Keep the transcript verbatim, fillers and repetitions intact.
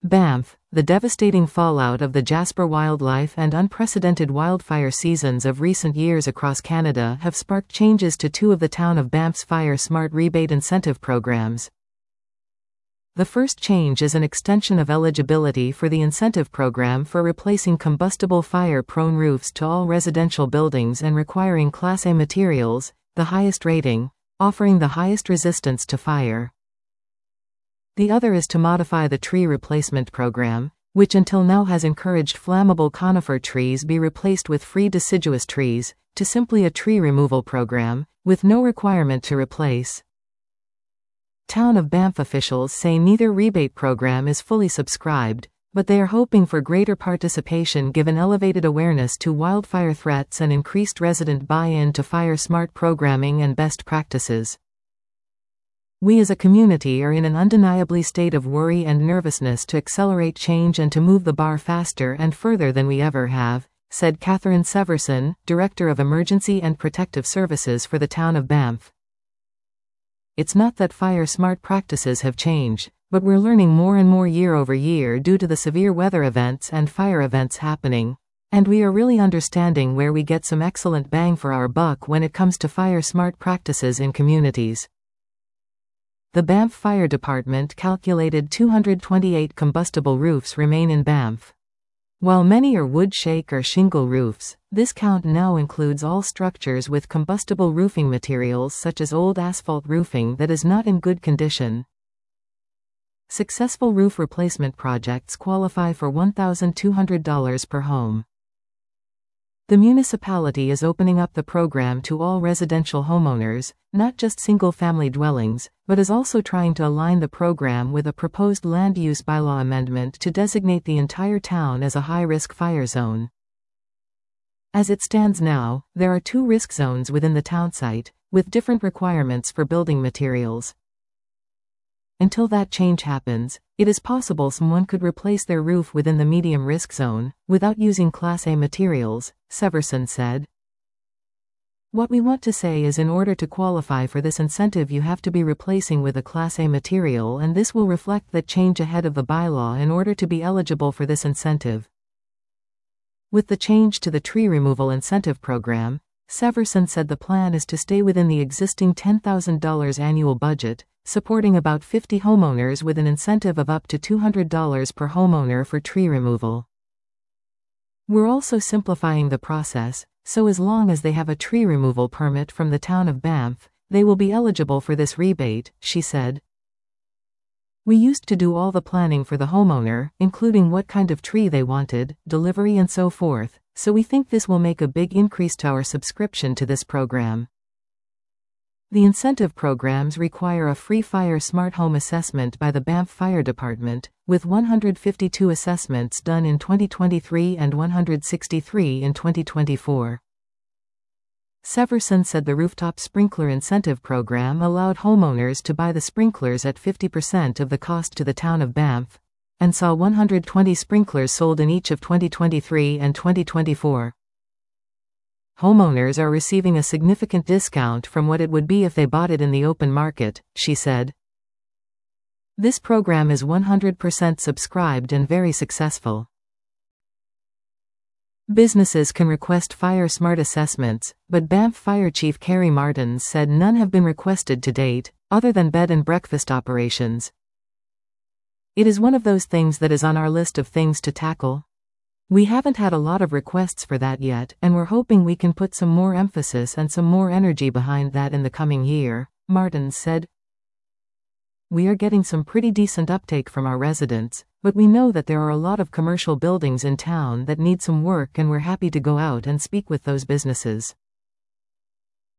Banff, the devastating fallout of the Jasper wildlife and unprecedented wildfire seasons of recent years across Canada have sparked changes to two of the town of Banff's Fire Smart rebate incentive programs. The first change is an extension of eligibility for the incentive program for replacing combustible fire-prone roofs to all residential buildings and requiring Class A materials, the highest rating, offering the highest resistance to fire. The other is to modify the tree replacement program, which until now has encouraged flammable conifer trees be replaced with free deciduous trees, to simply a tree removal program, with no requirement to replace. Town of Banff officials say neither rebate program is fully subscribed, but they are hoping for greater participation given elevated awareness to wildfire threats and increased resident buy-in to Fire Smart programming and best practices. We as a community are in an undeniably state of worry and nervousness to accelerate change and to move the bar faster and further than we ever have, said Catherine Severson, Director of Emergency and Protective Services for the town of Banff. It's not that Fire Smart practices have changed, but we're learning more and more year over year due to the severe weather events and fire events happening, and we are really understanding where we get some excellent bang for our buck when it comes to Fire Smart practices in communities. The Banff Fire Department calculated two hundred twenty-eight combustible roofs remain in Banff. While many are wood shake or shingle roofs, this count now includes all structures with combustible roofing materials such as old asphalt roofing that is not in good condition. Successful roof replacement projects qualify for one thousand two hundred dollars per home. The municipality is opening up the program to all residential homeowners, not just single-family dwellings, but is also trying to align the program with a proposed land use bylaw amendment to designate the entire town as a high-risk fire zone. As it stands now, there are two risk zones within the townsite, with different requirements for building materials. Until that change happens, it is possible someone could replace their roof within the medium risk zone, without using Class A materials, Severson said. What we want to say is in order to qualify for this incentive you have to be replacing with a Class A material, and this will reflect that change ahead of the bylaw in order to be eligible for this incentive. With the change to the tree removal incentive program, Severson said the plan is to stay within the existing ten thousand dollars annual budget, supporting about fifty homeowners with an incentive of up to two hundred dollars per homeowner for tree removal. We're also simplifying the process, so as long as they have a tree removal permit from the town of Banff, they will be eligible for this rebate, she said. We used to do all the planning for the homeowner, including what kind of tree they wanted, delivery and so forth, so we think this will make a big increase to our subscription to this program. The incentive programs require a free Fire Smart Home assessment by the Banff Fire Department, with one hundred fifty-two assessments done in twenty twenty-three and one hundred sixty-three in twenty twenty-four. Severson said the rooftop sprinkler incentive program allowed homeowners to buy the sprinklers at fifty percent of the cost to the town of Banff, and saw one hundred twenty sprinklers sold in each of twenty twenty-three and twenty twenty-four. Homeowners are receiving a significant discount from what it would be if they bought it in the open market, she said. This program is one hundred percent subscribed and very successful. Businesses can request Fire Smart assessments, but Banff Fire Chief Carrie Martins said none have been requested to date, other than bed and breakfast operations. It is one of those things that is on our list of things to tackle. We haven't had a lot of requests for that yet, and we're hoping we can put some more emphasis and some more energy behind that in the coming year, Martins said. We are getting some pretty decent uptake from our residents, but we know that there are a lot of commercial buildings in town that need some work, and we're happy to go out and speak with those businesses.